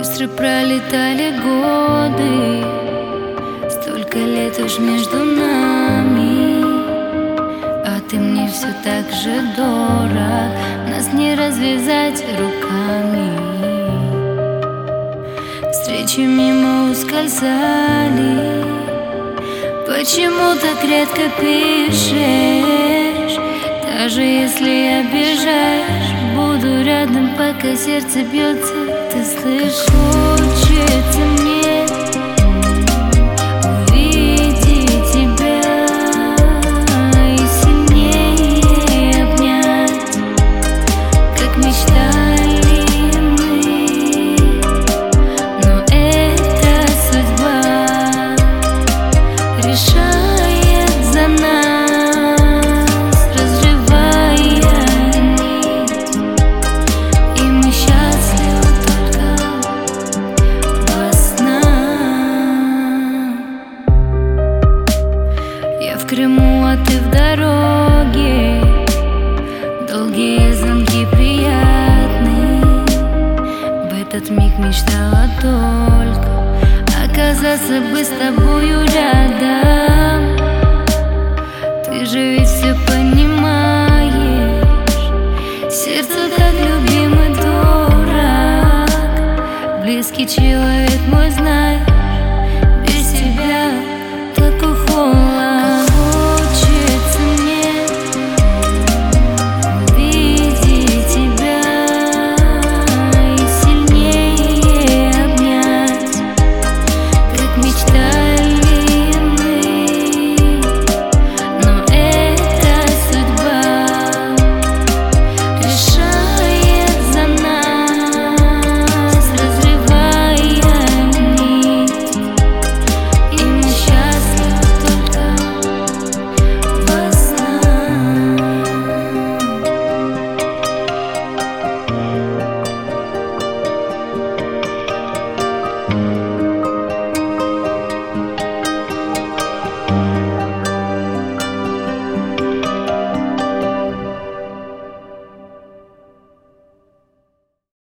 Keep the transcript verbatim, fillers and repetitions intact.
Быстро пролетали годы, столько лет уж между нами, а ты мне все так же дорог, нас не развязать руками. Встречи мимо ускользали, почему так редко пишешь? Даже если обижаешь, буду рядом, пока сердце бьется. Ты слышишь? Хочется мне увидеть тебя и сильнее обнять, как мечтали мы. Но это судьба решает за нас, разрывая нить, и мы счастливы только во снах. Я в Крыму, а ты в дороге, долгие звонки приятные. В этот миг мечтала только оказаться бы с тобою рядом. Ты же ведь все понимаешь, сердцу так любимый дурак, близкий человек мой знает.